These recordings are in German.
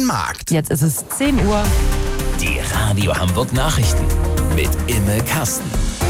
den Markt. Jetzt ist es 10 Uhr. Die Radio Hamburg Nachrichten mit Imme Kasten.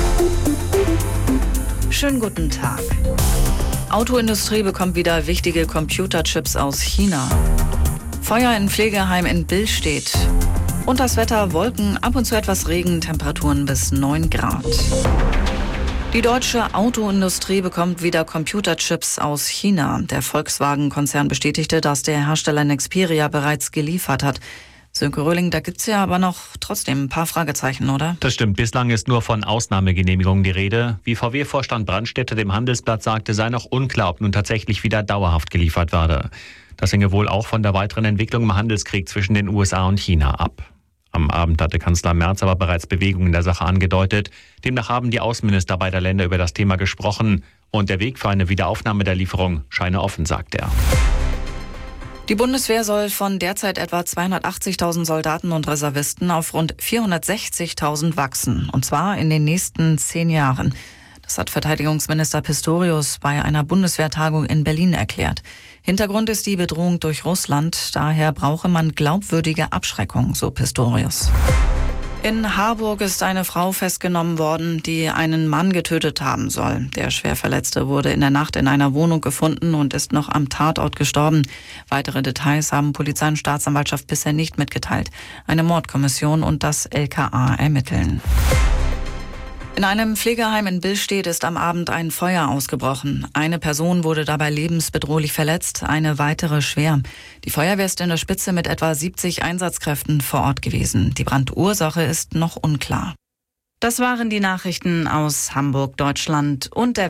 Schönen guten Tag. Autoindustrie bekommt wieder wichtige Computerchips aus China. Feuer in Pflegeheim in Billstedt. Und das Wetter: Wolken, ab und zu etwas Regen, Temperaturen bis 9 Grad. Die deutsche Autoindustrie bekommt wieder Computerchips aus China. Der Volkswagen-Konzern bestätigte, dass der Hersteller Nexperia bereits geliefert hat. Sönke Röhling, da gibt's ja aber noch trotzdem ein paar Fragezeichen, oder? Das stimmt. Bislang ist nur von Ausnahmegenehmigungen die Rede. Wie VW-Vorstand Brandstätter dem Handelsblatt sagte, sei noch unklar, ob nun tatsächlich wieder dauerhaft geliefert werde. Das hänge wohl auch von der weiteren Entwicklung im Handelskrieg zwischen den USA und China ab. Am Abend hatte Kanzler Merz aber bereits Bewegungen in der Sache angedeutet. Demnach haben die Außenminister beider Länder über das Thema gesprochen. Und der Weg für eine Wiederaufnahme der Lieferung scheine offen, sagt er. Die Bundeswehr soll von derzeit etwa 280.000 Soldaten und Reservisten auf rund 460.000 wachsen. Und zwar in den nächsten 10 Jahren. Das hat Verteidigungsminister Pistorius bei einer Bundeswehrtagung in Berlin erklärt. Hintergrund ist die Bedrohung durch Russland. Daher brauche man glaubwürdige Abschreckung, so Pistorius. In Harburg ist eine Frau festgenommen worden, die einen Mann getötet haben soll. Der Schwerverletzte wurde in der Nacht in einer Wohnung gefunden und ist noch am Tatort gestorben. Weitere Details haben Polizei und Staatsanwaltschaft bisher nicht mitgeteilt. Eine Mordkommission und das LKA ermitteln. In einem Pflegeheim in Billstedt ist am Abend ein Feuer ausgebrochen. Eine Person wurde dabei lebensbedrohlich verletzt, eine weitere schwer. Die Feuerwehr ist in der Spitze mit etwa 70 Einsatzkräften vor Ort gewesen. Die Brandursache ist noch unklar. Das waren die Nachrichten aus Hamburg, Deutschland und der